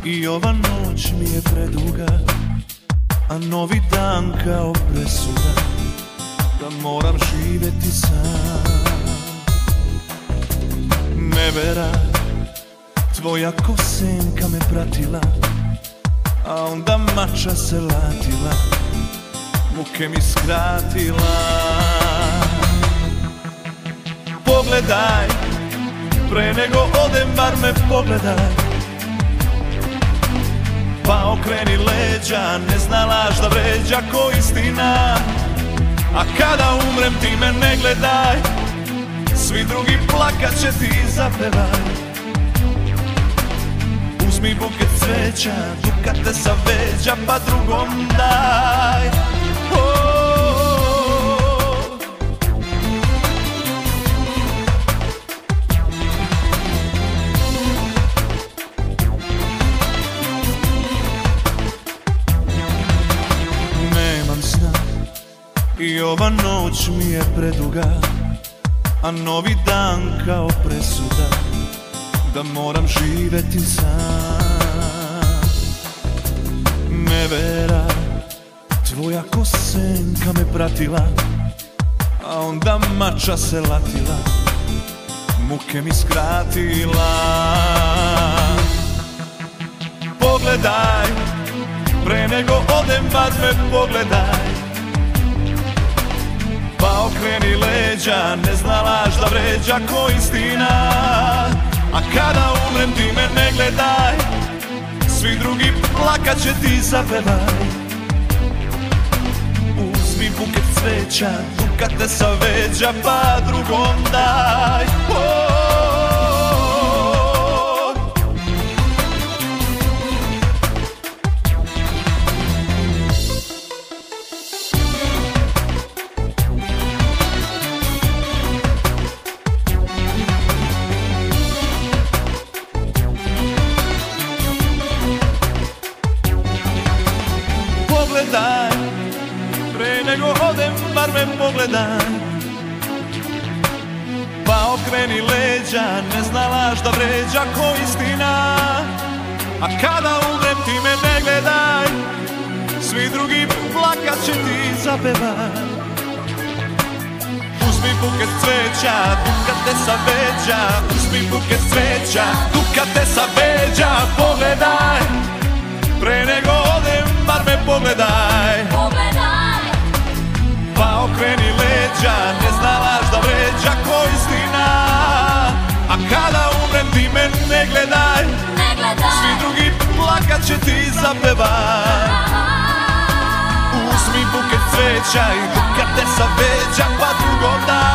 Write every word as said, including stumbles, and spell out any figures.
I ova noć mi je preduga, a novi dan kao presuda da moram živeti sam. Nevera, tvoja kosenka me pratila, a onda mača se latila, muke mi skratila. Pogledaj, pre nego odem bar me pogledaj, pa okreni leđa, ne zna laž da vređa ko istina. A kada umrem ti me ne gledaj, svi drugi plakat će ti zapevaj. Uzmi buket cveća, dukate sa veđa, pa drugom daj. I ova noć mi je preduga, a novi dan kao presuda da moram živeti sam. Nevera, tvoja kosenka me pratila, a onda mača se latila, muke mi skratila. Pogledaj, pre nego odem bar me pogledaj, pa okreni leđa, ne zna laž da vređa ko istina. A kada umrem ti me ne gledaj, svi drugi plakat će ti zapevaj. Uzmi buket cveća, dukate sa veđa, pa drugom daj. Pogledaj, pre nego odem bar me pogledaj, pa okreni leđa, ne zna laž da vređa ko istina. A kada umrem ti me ne gledaj, svi drugi plakat će ti zapevaj. Uzmi buket cveća, dukate sa veđa, uzmi buket cveća, dukate sa veđa. Pogledaj, pre nego odem bar me pogledaj, Pogledaj, pa okreni leđa, ne zna laž da vređa ko istina. A kada umrem ti me ne gledaj, ne gledaj, svi drugi plakat će ti zapevaj. Uzmi buket cveća i dukate sa veđa, pa drugom daj.